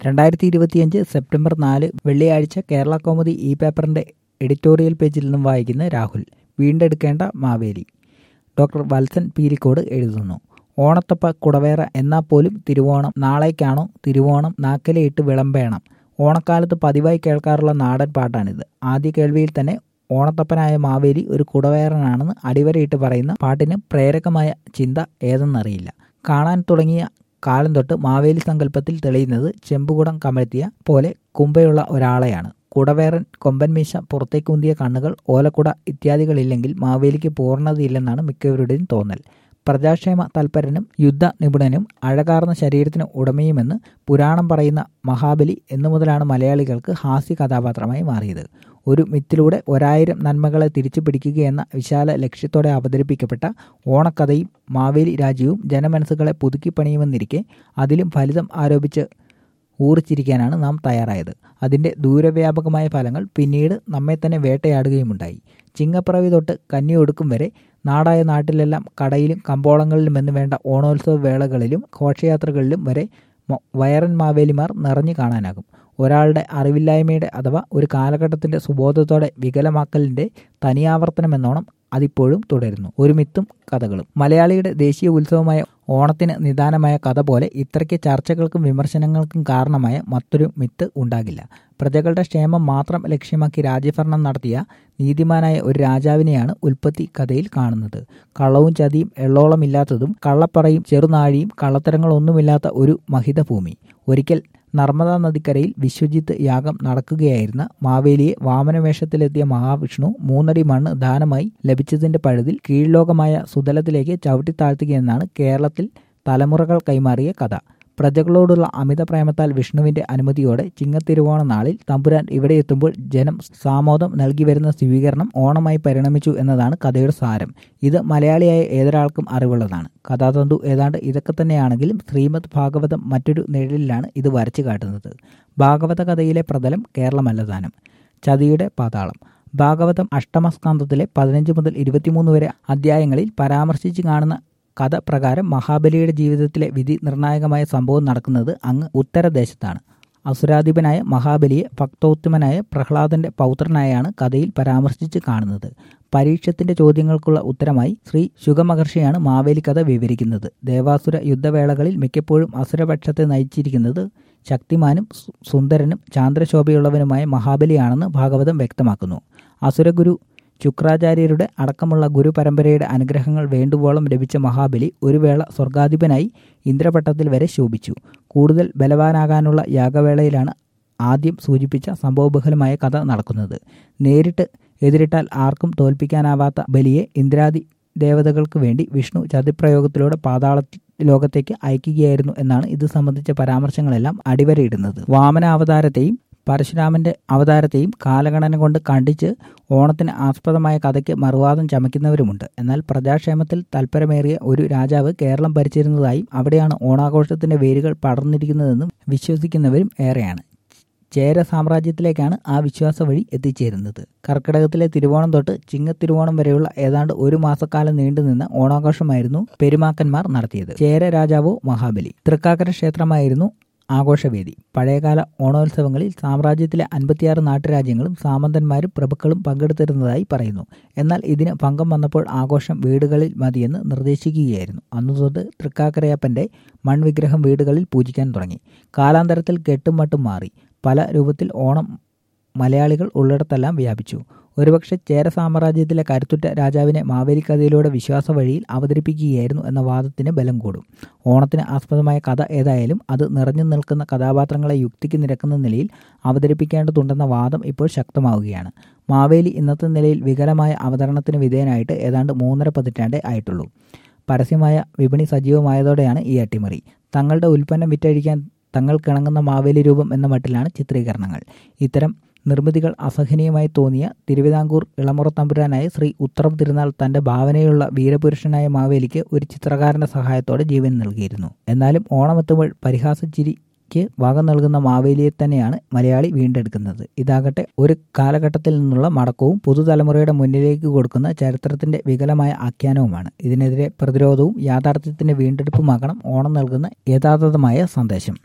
2025 September 4 വെള്ളിയാഴ്ച കേരള കൗമുദി ഈ പേപ്പറിന്റെ എഡിറ്റോറിയൽ പേജിൽ നിന്നും വായിക്കുന്ന രാഹുൽ. വീണ്ടെടുക്കേണ്ട മാവേലി. ഡോക്ടർ വത്സൻ പീലിക്കോട് എഴുതുന്നു. ഓണത്തപ്പ കുടവേറ എന്നാൽ പോലും തിരുവോണം നാളേക്കാണോ തിരുവോണം നാക്കലയിട്ട് വിളമ്പേണം. ഓണക്കാലത്ത് പതിവായി കേൾക്കാറുള്ള നാടൻ പാട്ടാണിത്. ആദ്യ കേൾവിയിൽ തന്നെ ഓണത്തപ്പനായ മാവേലി ഒരു കുടവേറനാണെന്ന് അടിവരയിട്ട് പറയുന്ന പാട്ടിന് പ്രേരകമായ ചിന്ത ഏതെന്നറിയില്ല. കാണാൻ തുടങ്ങിയ കാലം തൊട്ട് മാവേലി സങ്കല്പത്തിൽ തെളിയുന്നത് ചെമ്പുകുടം കമഴ്ത്തിയ പോലെ കുമ്പയുള്ള ഒരാളെയാണ്. കുടവേറൻ, കൊമ്പൻ മീശ, പുറത്തേക്കുന്തിയ കണ്ണുകൾ, ഓലക്കുട ഇത്യാദികളില്ലെങ്കിൽ മാവേലിക്ക് പൂർണ്ണതയില്ലെന്നാണ് മിക്കവരുടെയും തോന്നൽ. പ്രജാക്ഷേമ തൽപരനും യുദ്ധ നിപുണനും അഴകാർന്ന ശരീരത്തിന് ഉടമയുമെന്ന് പുരാണം പറയുന്ന മഹാബലി എന്നു മുതലാണ് മലയാളികൾക്ക് ഹാസ്യ കഥാപാത്രമായി മാറിയത്. ഒരു മിത്തിലൂടെ 1000 നന്മകളെ തിരിച്ചു പിടിക്കുകയെന്ന വിശാല ലക്ഷ്യത്തോടെ അവതരിപ്പിക്കപ്പെട്ട ഓണക്കഥയും മാവേലി രാജ്യവും ജനമനസ്സുകളെ പുതുക്കിപ്പണിയുമെന്നിരിക്കെ അതിലും ഫലിതം ആരോപിച്ച് ഊറിച്ചിരിക്കാനാണ് നാം തയ്യാറായത്. അതിൻ്റെ ദൂരവ്യാപകമായ ഫലങ്ങൾ പിന്നീട് നമ്മെ തന്നെ വേട്ടയാടുകയുമുണ്ടായി. ചിങ്ങപ്പിറവി തൊട്ട് കന്നിയൊടുക്കും വരെ നാടായ നാട്ടിലെല്ലാം കടയിലും കമ്പോളങ്ങളിലും എന്ന് വേണ്ട ഓണോത്സവ വേളകളിലും ഘോഷയാത്രകളിലും വരെ വയറൻ മാവേലിമാർ നിറഞ്ഞു കാണാനാകും. ഒരാളുടെ അറിവില്ലായ്മയുടെ അഥവാ ഒരു കാലഘട്ടത്തിൻ്റെ സുബോധത്തോടെ വികലമാക്കലിൻ്റെ തനിയാവർത്തനമെന്നോണം അതിപ്പോഴും തുടരുന്നു. ഒരു മിത്തും കഥകളും. മലയാളിയുടെ ദേശീയ ഉത്സവമായ ഓണത്തിന് നിദാനമായ കഥ പോലെ ഇത്രയ്ക്ക് ചർച്ചകൾക്കും വിമർശനങ്ങൾക്കും കാരണമായ മറ്റൊരു മിത്ത് ഉണ്ടാകില്ല. പ്രജകളുടെ ക്ഷേമം മാത്രം ലക്ഷ്യമാക്കി രാജ്യഭരണം നടത്തിയ നീതിമാനായ ഒരു രാജാവിനെയാണ് ഉൽപ്പത്തി കഥയിൽ കാണുന്നത്. കള്ളവും ചതിയും എള്ളോളമില്ലാത്തതും കള്ളപ്പറയും ചെറുനാഴിയും കള്ളത്തരങ്ങളൊന്നുമില്ലാത്ത ഒരു മഹിതഭൂമി. ഒരിക്കൽ നർമ്മദാ നദിക്കരയിൽ വിശ്വജിത്ത് യാഗം നടക്കുകയായിരുന്ന മാവേലിയെ വാമനവേഷത്തിലെത്തിയ മഹാവിഷ്ണു 3 അടി മണ്ണ് ദാനമായി ലഭിച്ചതിന്റെ പഴുതിൽ കീഴ്ലോകമായ സുതലത്തിലേക്ക് ചവിട്ടിത്താഴ്ത്തുകയെന്നാണ് കേരളത്തിൽ തലമുറകൾ കൈമാറിയ കഥ. പ്രജകളോടുള്ള അമിത പ്രേമത്താൽ വിഷ്ണുവിന്റെ അനുമതിയോടെ ചിങ്ങത്തിരുവോണ നാളിൽ തമ്പുരാൻ ഇവിടെ എത്തുമ്പോൾ ജനം സാമോദം നൽകി വരുന്ന സ്വീകരണം ഓണമായി പരിണമിച്ചു എന്നതാണ് കഥയുടെ സാരം. ഇത് മലയാളിയായ ഏതൊരാൾക്കും അറിവുള്ളതാണ്. കഥാതന്തു ഏതാണ്ട് ഇതൊക്കെ തന്നെയാണെങ്കിലും ശ്രീമദ് ഭാഗവതം മറ്റൊരു നിഴലിലാണ് ഇത് വരച്ചു കാട്ടുന്നത്. ഭാഗവത കഥയിലെ പ്രതലം കേരളമല്ല താനും. ചതിയുടെ പാതാളം. ഭാഗവതം അഷ്ടമസ്കന്ധത്തിലെ 15 മുതൽ 23 വരെ അധ്യായങ്ങളിൽ പരാമർശിച്ച് കാണുന്ന കഥ പ്രകാരം മഹാബലിയുടെ ജീവിതത്തിലെ വിധി നിർണായകമായ സംഭവം നടക്കുന്നത് അങ്ങ് ഉത്തരദേശത്താണ്. അസുരാധിപനായ മഹാബലിയെ ഭക്തോത്തമനായ പ്രഹ്ലാദന്റെ പൗത്രനായാണ് കഥയിൽ പരാമർശിച്ച് കാണുന്നത്. പരീക്ഷത്തിന്റെ ചോദ്യങ്ങൾക്കുള്ള ഉത്തരമായി ശ്രീ ശുകമഹർഷിയാണ് മാവേലി കഥ വിവരിക്കുന്നത്. ദേവാസുര യുദ്ധവേളകളിൽ മിക്കപ്പോഴും അസുരപക്ഷത്തെ നയിച്ചിരിക്കുന്നത് ശക്തിമാനും സുന്ദരനും ചാന്ദ്രശോഭയുള്ളവനുമായ മഹാബലിയാണെന്ന് ഭാഗവതം വ്യക്തമാക്കുന്നു. അസുരഗുരു ശുക്രാചാര്യരുടെ അടക്കമുള്ള ഗുരുപരമ്പരയുടെ അനുഗ്രഹങ്ങൾ വേണ്ടുവോളം ലഭിച്ച മഹാബലി ഒരു വേള സ്വർഗാധിപനായി ഇന്ദ്രപട്ടത്തിൽ വരെ ശോഭിച്ചു. കൂടുതൽ ബലവാനാകാനുള്ള യാഗവേളയിലാണ് ആദ്യം സൂചിപ്പിച്ച സംഭവബഹുലമായ കഥ നടക്കുന്നത്. നേരിട്ട് എതിരിട്ടാൽ ആർക്കും തോൽപ്പിക്കാനാവാത്ത ബലിയെ ഇന്ദ്രാദി ദേവതകൾക്ക് വേണ്ടി വിഷ്ണു ചതിപ്രയോഗത്തിലൂടെ പാതാള ലോകത്തേക്ക് അയക്കുകയായിരുന്നു എന്നാണ് ഇത് സംബന്ധിച്ച പരാമർശങ്ങളെല്ലാം അടിവരയിടുന്നത്. വാമന അവതാരത്തെയും പരശുരാമന്റെ അവതാരത്തെയും കാലഗണന കൊണ്ട് കണ്ടിച്ച് ഓണത്തിന് ആസ്പദമായ കഥയ്ക്ക് മറുവാദം ചമയ്ക്കുന്നവരുമുണ്ട്. എന്നാൽ പ്രജാക്ഷേമത്തിൽ തൽപരമേറിയ ഒരു രാജാവ് കേരളം ഭരിച്ചിരുന്നതായും അവിടെയാണ് ഓണാഘോഷത്തിന്റെ വേരുകൾ പടർന്നിരിക്കുന്നതെന്നും വിശ്വസിക്കുന്നവരും ഏറെയാണ്. ചേര സാമ്രാജ്യത്തിലേക്കാണ് ആ വിശ്വാസ വഴി എത്തിച്ചേരുന്നത്. കർക്കിടകത്തിലെ തിരുവോണം തൊട്ട് ചിങ്ങത്തിരുവോണം വരെയുള്ള ഏതാണ്ട് 1 മാസക്കാലം നീണ്ടുനിന്ന ഓണാഘോഷമായിരുന്നു പെരുമാക്കന്മാർ നടത്തിയത്. ചേര രാജാവോ മഹാബലി. തൃക്കാക്കര ക്ഷേത്രമായിരുന്നു ആഘോഷവേദി. പഴയകാല ഓണോത്സവങ്ങളിൽ സാമ്രാജ്യത്തിലെ 56 നാട്ടുരാജ്യങ്ങളും സാമന്തന്മാരും പ്രഭുക്കളും പങ്കെടുത്തിരുന്നതായി പറയുന്നു. എന്നാൽ ഇതിന് ഭംഗം വന്നപ്പോൾ ആഘോഷം വീടുകളിൽ മതിയെന്ന് നിർദ്ദേശിക്കുകയായിരുന്നു. അന്നുതൊട്ട് തൃക്കാക്കരയപ്പന്റെ മൺവിഗ്രഹം വീടുകളിൽ പൂജിക്കാൻ തുടങ്ങി. കാലാന്തരത്തിൽ കെട്ടും മട്ടും മാറി. പല രൂപത്തിൽ ഓണം മലയാളികൾ ഉള്ളിടത്തെല്ലാം വ്യാപിച്ചു. ഒരുപക്ഷെ ചേര സാമ്രാജ്യത്തിലെ കരുത്തുറ്റ രാജാവിനെ മാവേലി കഥയിലൂടെ വിശ്വാസ വഴിയിൽ അവതരിപ്പിക്കുകയായിരുന്നു എന്ന വാദത്തിന് ബലം കൂടും. ഓണത്തിന് ആസ്പദമായ കഥ ഏതായാലും അത് നിറഞ്ഞു നിൽക്കുന്ന കഥാപാത്രങ്ങളെ യുക്തിക്ക് നിരക്കുന്ന നിലയിൽ അവതരിപ്പിക്കേണ്ടതുണ്ടെന്ന വാദം ഇപ്പോൾ ശക്തമാവുകയാണ്. മാവേലി ഇന്നത്തെ നിലയിൽ വികലമായ അവതരണത്തിന് വിധേയനായിട്ട് ഏതാണ്ട് 3.5 പതിറ്റാണ്ടേ ആയിട്ടുള്ളൂ. പരസ്യമായ വിപണി സജീവമായതോടെയാണ് ഈ അട്ടിമറി. തങ്ങളുടെ ഉൽപ്പന്നം വിറ്റഴിക്കാൻ തങ്ങൾക്കിണങ്ങുന്ന മാവേലി രൂപം എന്ന മട്ടിലാണ് ചിത്രീകരണങ്ങൾ. ഇത്തരം നിർമ്മിതികൾ അസഹനീയമായി തോന്നിയ തിരുവിതാംകൂർ ഇളമുറ തമ്പുരാനായ ശ്രീ ഉത്രം തിരുനാൾ തന്റെ ഭാവനയുള്ള വീരപുരുഷനായ മാവേലിക്ക് ഒരു ചിത്രകാരന്റെ സഹായത്തോടെ ജീവൻ നൽകിയിരുന്നു. എന്നാലും ഓണമെത്തുമ്പോൾ പരിഹാസച്ചിരിക്ക് വക നൽകുന്ന മാവേലിയെ തന്നെയാണ് മലയാളി വീണ്ടെടുക്കുന്നത്. ഇതാകട്ടെ ഒരു കാലഘട്ടത്തിൽ നിന്നുള്ള മടക്കവും പുതുതലമുറയുടെ മുന്നിലേക്ക് കൊടുക്കുന്ന ചരിത്രത്തിന്റെ വികലമായ ആഖ്യാനവുമാണ്. ഇതിനെതിരെ പ്രതിരോധവും യാഥാർത്ഥ്യത്തിന്റെ വീണ്ടെടുപ്പുമാകണം ഓണം നൽകുന്ന യഥാർത്ഥമായ സന്ദേശം.